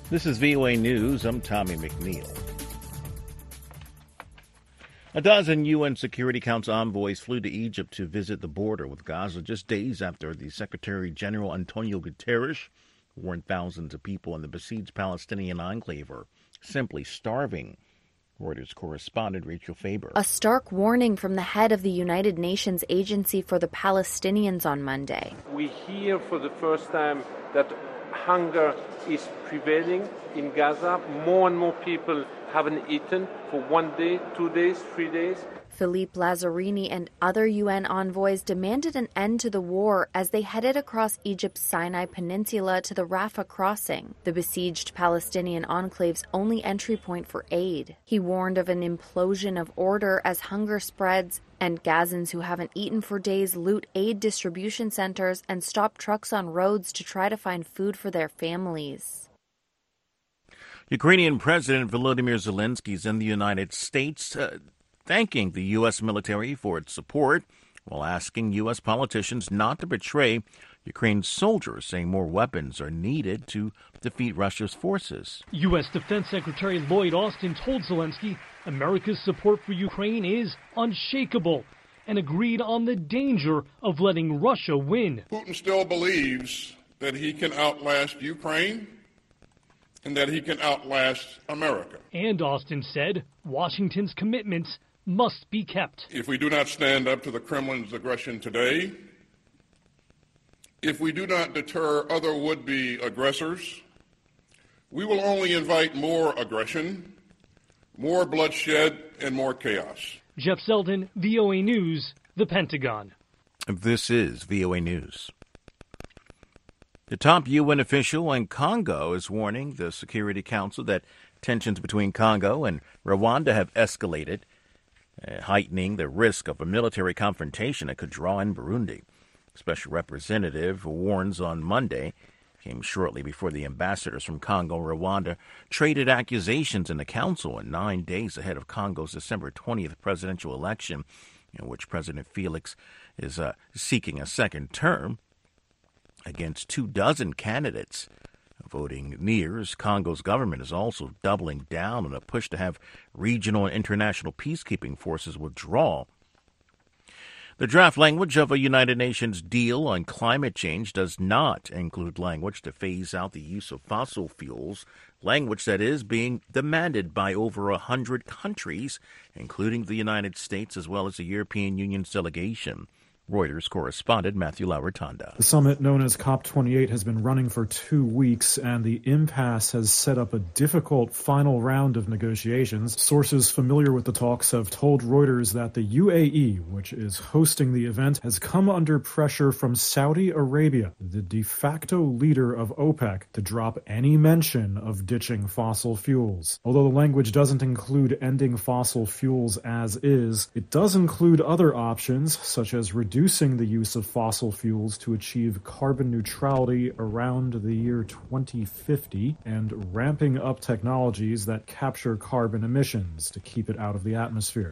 This is VOA News. I'm Tommy McNeil. A dozen UN Security Council envoys flew to Egypt to visit the border with Gaza just days after the Secretary General Antonio Guterres warned thousands of people in the besieged Palestinian enclave are simply starving. Reuters correspondent Rachel Faber. A stark warning from the head of the United Nations Agency for the Palestinians on Monday. We hear for the first time that hunger is prevailing in Gaza. More and more people haven't eaten for 1 day, 2 days, 3 days. Philippe Lazzarini and other UN envoys demanded an end to the war as they headed across Egypt's Sinai Peninsula to the Rafah crossing, the besieged Palestinian enclave's only entry point for aid. He warned of an implosion of order as hunger spreads and Gazans who haven't eaten for days loot aid distribution centers and stop trucks on roads to try to find food for their families. Ukrainian President Volodymyr Zelensky is in the United States thanking the U.S. military for its support while asking U.S. politicians not to betray Ukraine's soldiers, saying more weapons are needed to defeat Russia's forces. U.S. Defense Secretary Lloyd Austin told Zelensky America's support for Ukraine is unshakable and agreed on the danger of letting Russia win. Putin still believes that he can outlast Ukraine and that he can outlast America. And Austin said Washington's commitments must be kept. If we do not stand up to the Kremlin's aggression today, if we do not deter other would-be aggressors, we will only invite more aggression, more bloodshed, and more chaos. Jeff Selden, VOA News, The Pentagon. This is VOA News. The top UN official in Congo is warning the Security Council that tensions between Congo and Rwanda have escalated, heightening the risk of a military confrontation that could draw in Burundi. Special Representative warns on Monday, came shortly before the ambassadors from Congo and Rwanda traded accusations in the council and 9 days ahead of Congo's December 20th presidential election, in which President Felix is seeking a second term against 24 candidates. Voting nears, Congo's government is also doubling down on a push to have regional and international peacekeeping forces withdraw. The draft language of a United Nations deal on climate change does not include language to phase out the use of fossil fuels, language that is being demanded by over 100 countries, including the United States as well as the European Union's delegation. Reuters correspondent Matthew Lauritanda. The summit, known as COP28, has been running for 2 weeks, and the impasse has set up a difficult final round of negotiations. Sources familiar with the talks have told Reuters that the UAE, which is hosting the event, has come under pressure from Saudi Arabia, the de facto leader of OPEC, to drop any mention of ditching fossil fuels. Although the language doesn't include ending fossil fuels as is, it does include other options, such as reducing the use of fossil fuels to achieve carbon neutrality around the year 2050 and ramping up technologies that capture carbon emissions to keep it out of the atmosphere.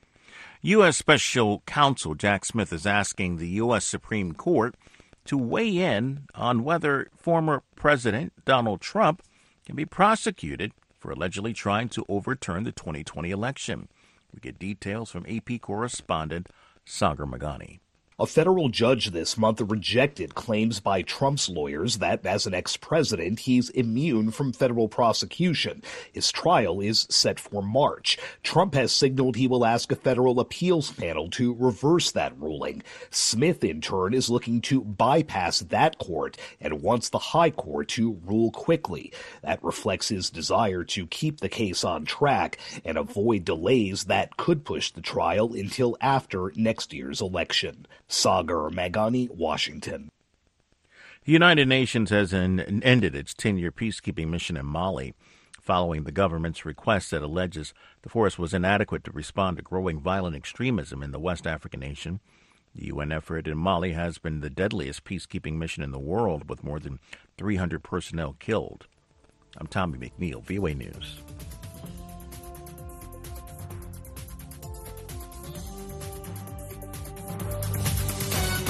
U.S. Special Counsel Jack Smith is asking the U.S. Supreme Court to weigh in on whether former President Donald Trump can be prosecuted for allegedly trying to overturn the 2020 election. We get details from AP correspondent Sagar Magani. A federal judge this month rejected claims by Trump's lawyers that, as an ex-president, he's immune from federal prosecution. His trial is set for March. Trump has signaled he will ask a federal appeals panel to reverse that ruling. Smith, in turn, is looking to bypass that court and wants the high court to rule quickly. That reflects his desire to keep the case on track and avoid delays that could push the trial until after next year's election. Sagar Magani, Washington. The United Nations has ended its 10-year peacekeeping mission in Mali following the government's request that alleges the force was inadequate to respond to growing violent extremism in the West African nation. The UN effort in Mali has been the deadliest peacekeeping mission in the world, with more than 300 personnel killed. I'm Tommy McNeil, VOA News.